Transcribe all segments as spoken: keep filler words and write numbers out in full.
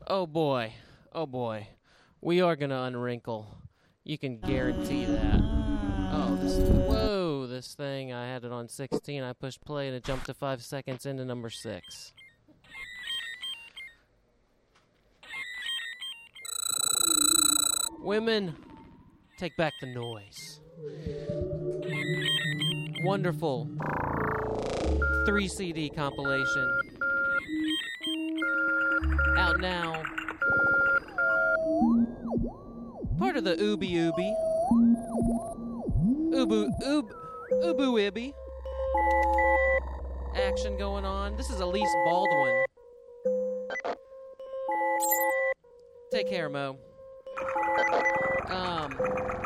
Oh boy. Oh boy. We are going to unwrinkle. You can guarantee that. Oh, this, whoa, this thing, I had it on sixteen. I pushed play and it jumped to five seconds into number six. Women, take back the noise. Wonderful three C D compilation. Out now. Part of the Ooby Ooby. Ubu, Ub, Ubu Ibby. Action going on. This is Elise Baldwin. Take care, Mo. Um...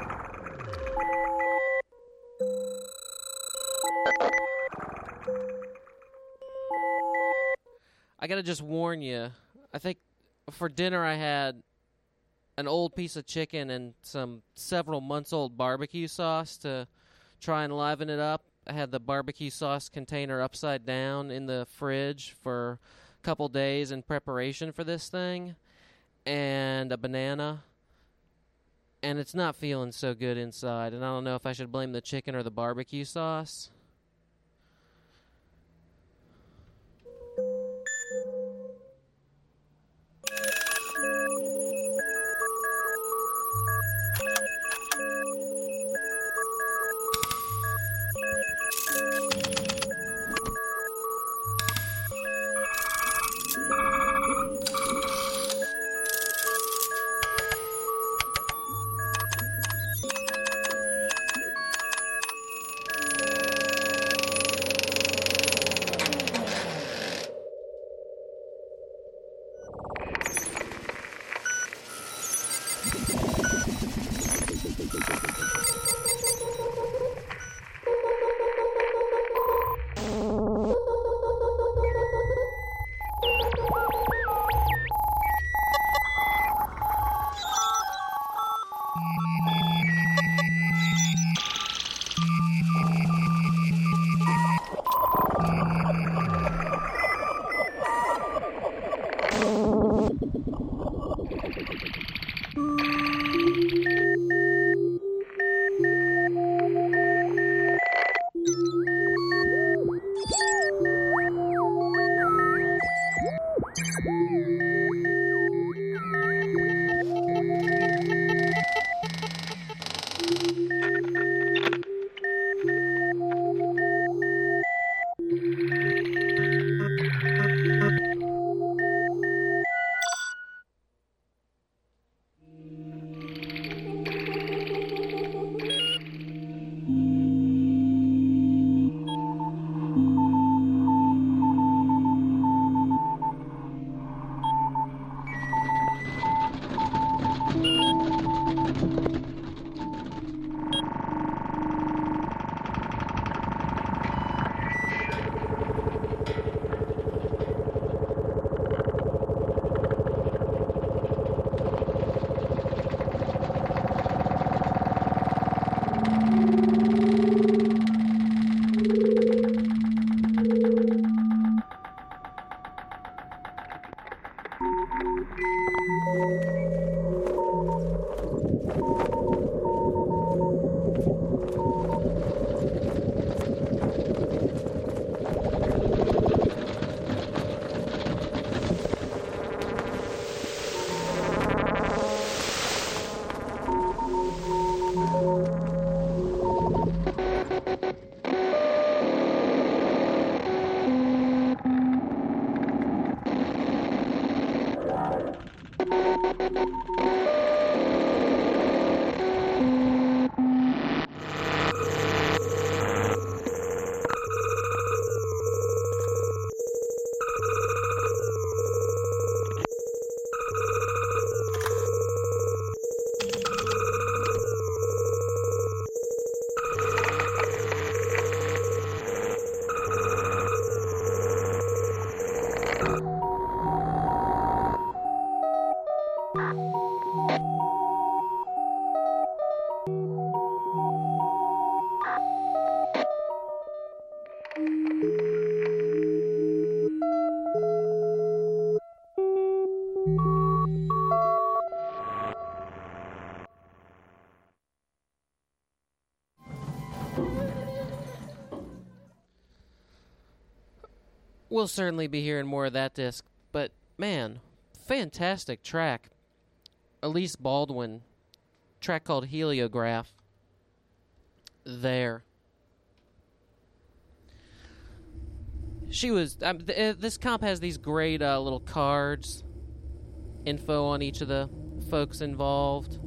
I gotta just warn you. I think for dinner I had an old piece of chicken and some several months old barbecue sauce to try and liven it up. I had the barbecue sauce container upside down in the fridge for a couple days in preparation for this thing, and a banana. And it's not feeling so good inside, and I don't know if I should blame the chicken or the barbecue sauce. we'll certainly be hearing more of that disc. But, man, fantastic track. Elise Baldwin, track called Heliograph. There. She was... Um, th- this comp has these great uh, little cards. Info on each of the folks involved.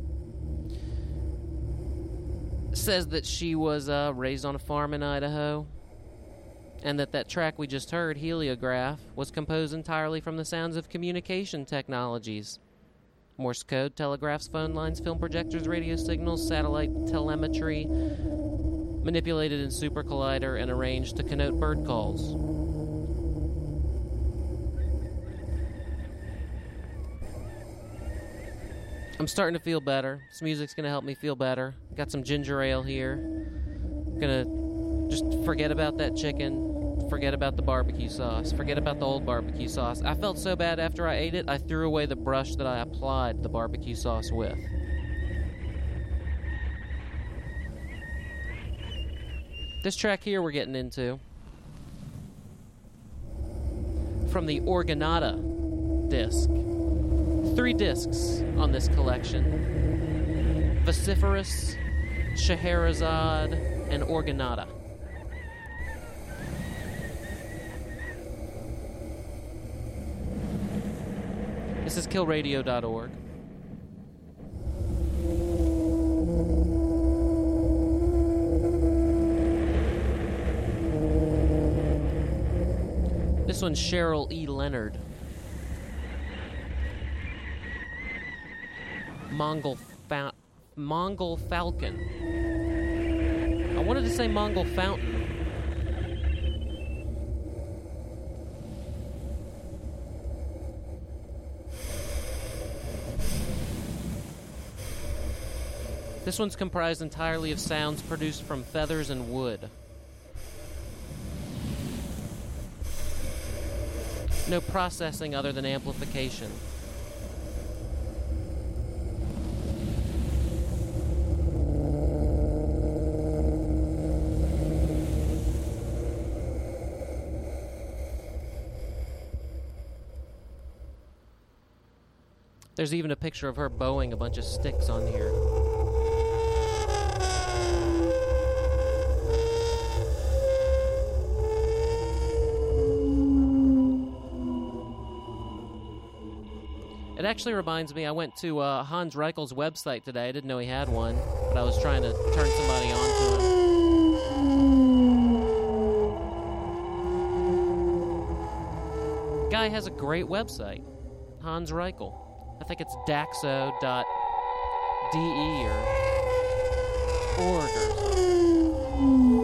Says that she was uh, raised on a farm in Idaho. And that that track we just heard, Heliograph, was composed entirely from the sounds of communication technologies. Morse code, telegraphs, phone lines, film projectors, radio signals, satellite telemetry, manipulated in Super Collider and arranged to connote bird calls. I'm starting to feel better. This music's going to help me feel better. Got some ginger ale here. Gonna just forget about that chicken. Forget about the barbecue sauce. Forget about the old barbecue sauce. I felt so bad after I ate it, I threw away the brush that I applied the barbecue sauce with. This track here we're getting into, from the Organata disc. Three discs on this collection. Vociferous, Scheherazade, and Organata. This is kill radio dot org. This one's Cheryl E. Leonard. Mongol fa- Mongol Falcon. I wanted to say Mongol Fountain. This one's comprised entirely of sounds produced from feathers and wood. No processing other than amplification. There's even a picture of her bowing a bunch of sticks on here. It actually reminds me, I went to uh, Hans Reichel's website today. I didn't know he had one, but I was trying to turn somebody on to him. Guy has a great website, Hans Reichel. I think it's daxo dot d e or org or something.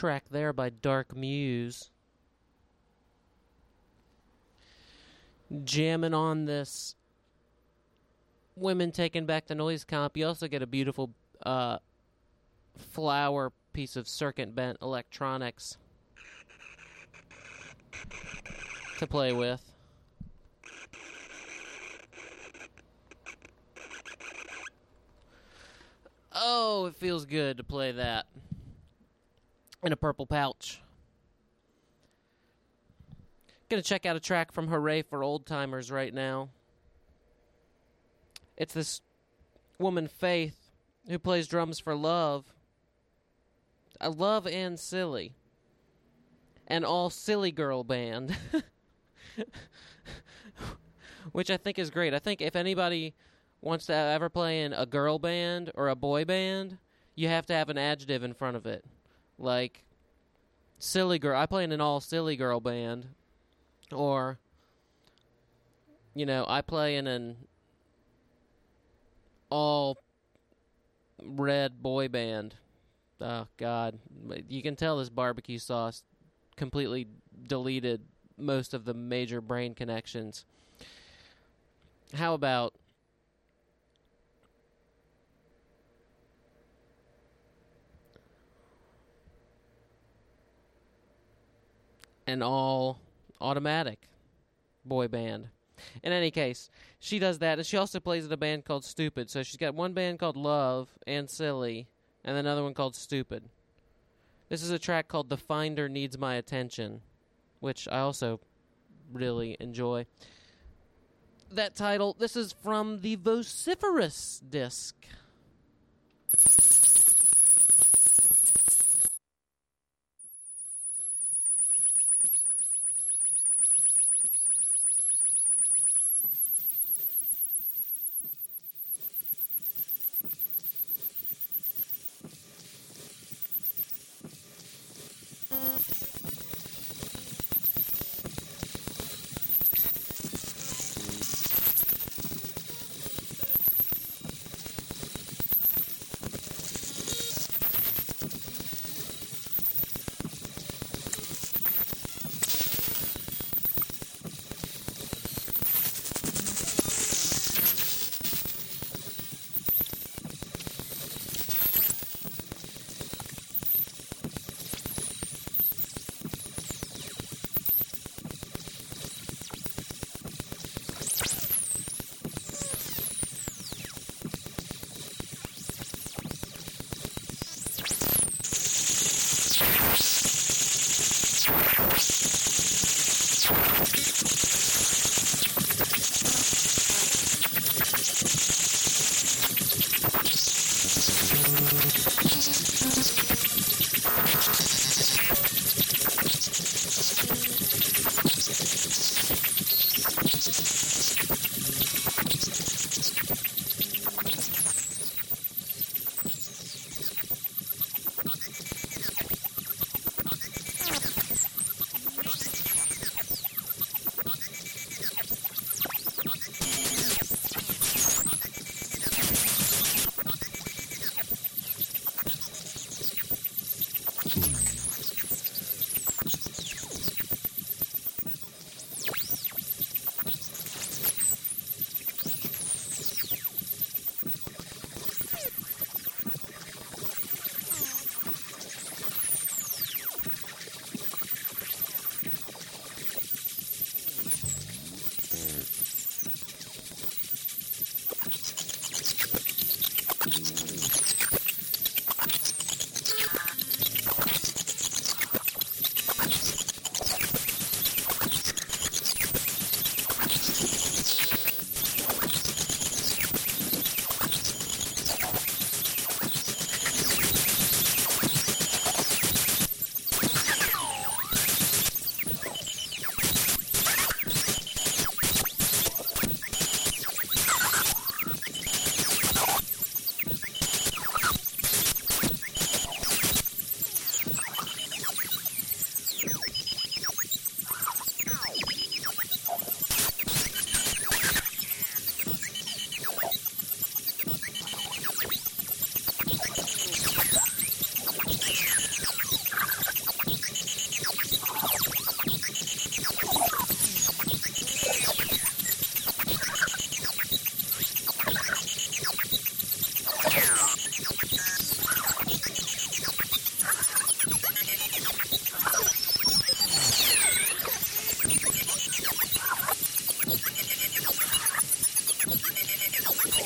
track there by Dark Muse. Jamming on this Women Taking Back the Noise comp, you also get a beautiful uh, flower piece of circuit bent electronics to play with. Oh, it feels good to play that in a purple pouch. Gonna check out a track from Hooray for Old Timers right now. It's this woman, Faith, who plays drums for Love. A Love and Silly. An all silly girl band. Which I think is great. I think if anybody wants to ever play in a girl band or a boy band, you have to have an adjective in front of it. Like, silly girl. I play in an all silly girl band. Or, you know, I play in an all red boy band. Oh, God. You can tell this barbecue sauce completely deleted most of the major brain connections. How about an all automatic boy band? In any case, she does that, and she also plays in a band called Stupid. So she's got one band called Love and Silly, and another one called Stupid. This is a track called The Finder Needs My Attention, which I also really enjoy. That title, this is from the Vociferous disc.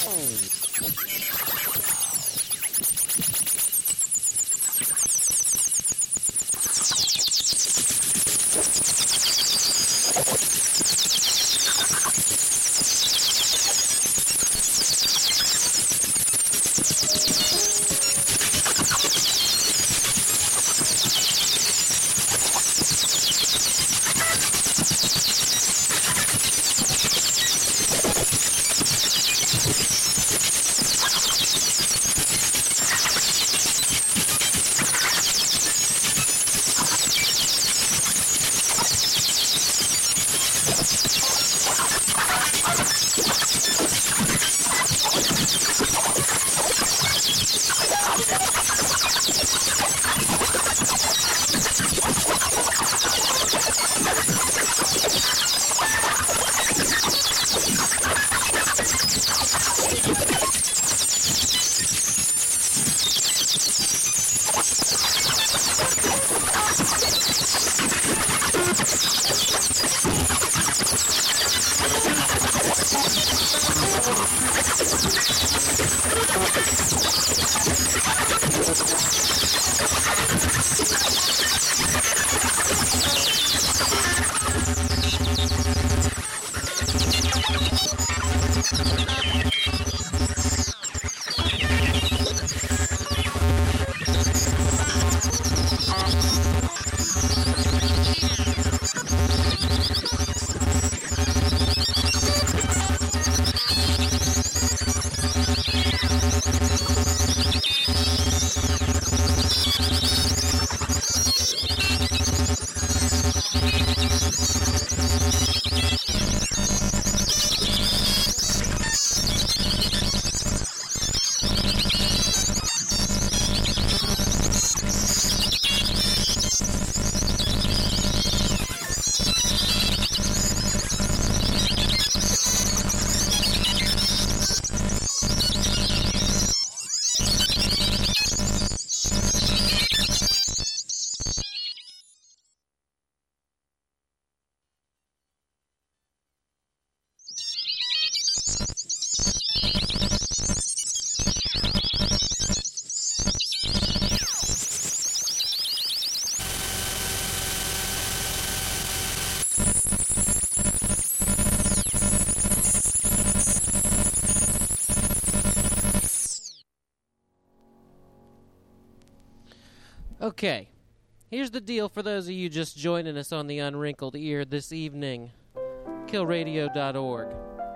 Okay, here's the deal for those of you just joining us on the Unwrinkled Ear this evening. kill radio dot org.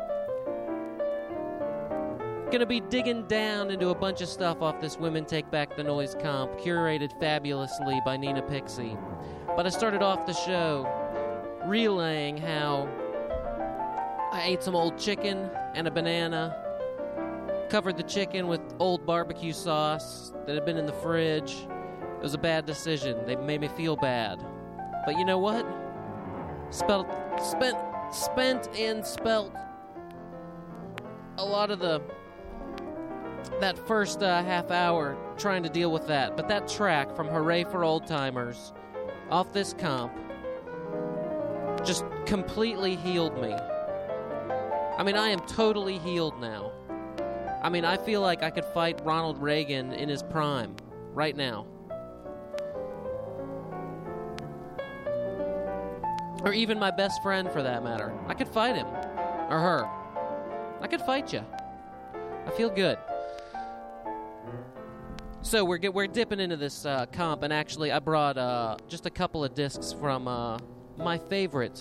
Gonna be digging down into a bunch of stuff off this Women Take Back the Noise comp, curated fabulously by Nina Pixie. But I started off the show relaying how I ate some old chicken and a banana, covered the chicken with old barbecue sauce that had been in the fridge. It was a bad decision. They made me feel bad. But you know what? Spelt, spent, spent and spelt a lot of the that first uh, half hour trying to deal with that. But that track from Hooray for Old Timers off this comp just completely healed me. I mean, I am totally healed now. I mean, I feel like I could fight Ronald Reagan in his prime right now. Or even my best friend, for that matter. I could fight him. Or her. I could fight you. I feel good. So we're get, we're dipping into this uh, comp, and actually I brought uh, just a couple of discs from uh, my favorite,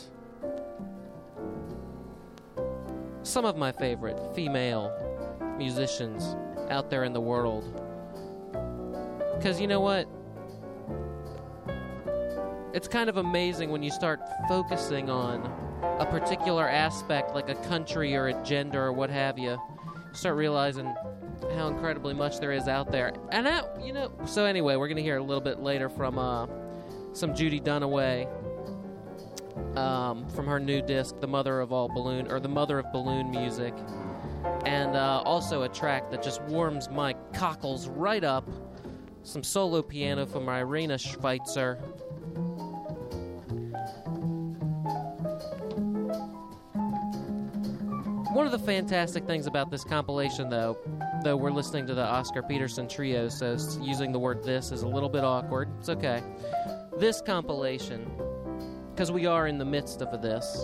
some of my favorite female musicians out there in the world. Because you know what? It's kind of amazing when you start focusing on a particular aspect, like a country or a gender or what have you. You start realizing how incredibly much there is out there. And, I, you know, so anyway, we're going to hear a little bit later from uh, some Judy Dunaway um, from her new disc, The Mother of All Balloon, or The Mother of Balloon Music. And uh, also a track that just warms my cockles right up. Some solo piano from Irina Schweitzer. One of the fantastic things about this compilation, though, though we're listening to the Oscar Peterson trio, so using the word "this" is a little bit awkward. It's okay. This compilation, because we are in the midst of this,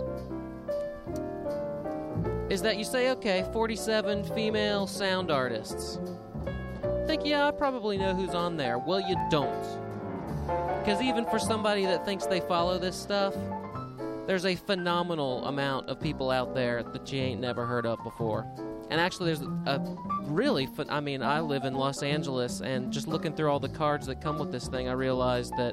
is that you say, okay, forty-seven female sound artists. Think, yeah, I probably know who's on there. Well, you don't. Because even for somebody that thinks they follow this stuff, there's a phenomenal amount of people out there that you ain't never heard of before. And actually, there's a really, fun, I mean, I live in Los Angeles, and just looking through all the cards that come with this thing, I realized that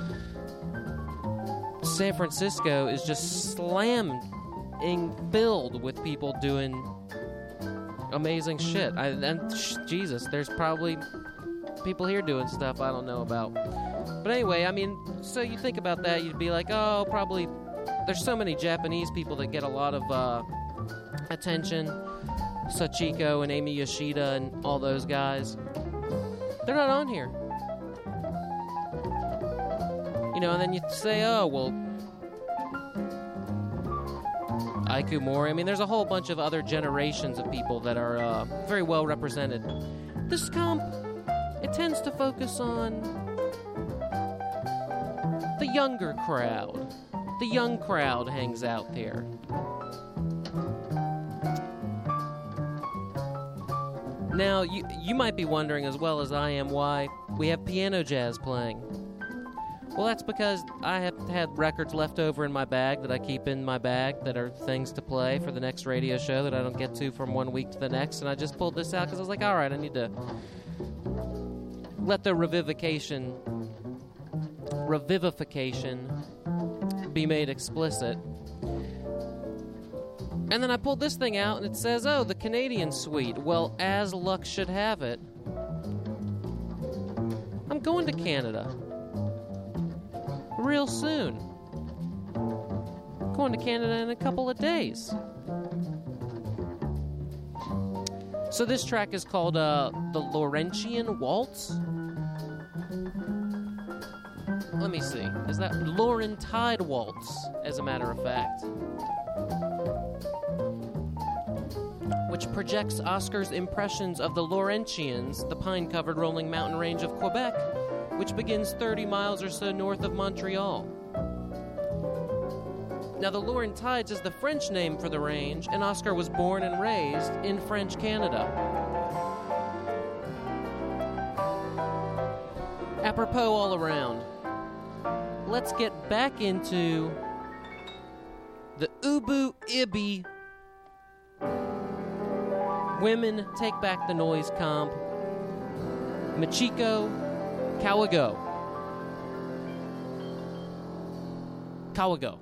San Francisco is just slammed filled with people doing amazing shit. I, and sh- Jesus, there's probably people here doing stuff I don't know about. But anyway, I mean, so you think about that, you'd be like, oh, probably there's so many Japanese people that get a lot of uh, attention. Sachiko and Amy Yoshida and all those guys. They're not on here. You know, and then you say, oh, well, Aiku Mori. I mean, there's a whole bunch of other generations of people that are uh, very well represented. This comp, it tends to focus on the younger crowd. The young crowd hangs out there. Now, you, you might be wondering as well as I am why we have piano jazz playing. Well, that's because I have had records left over in my bag that I keep in my bag that are things to play for the next radio show that I don't get to from one week to the next, and I just pulled this out because I was like, all right, I need to let the revivification, revivification be made explicit. And then I pulled this thing out, and it says, oh, the Canadian Suite. Well, as luck should have it, I'm going to Canada real soon. Going to Canada in a couple of days. So this track is called uh, the Laurentian Waltz. Let me see. Is that Laurentide Waltz, as a matter of fact? Which projects Oscar's impressions of the Laurentians, the pine-covered rolling mountain range of Quebec, which begins thirty miles or so north of Montreal. Now, the Laurentides is the French name for the range, and Oscar was born and raised in French Canada. Apropos all around, let's get back into the Ubu Ibi Women Take Back the Noise comp, Michiko Kawago. Kawago.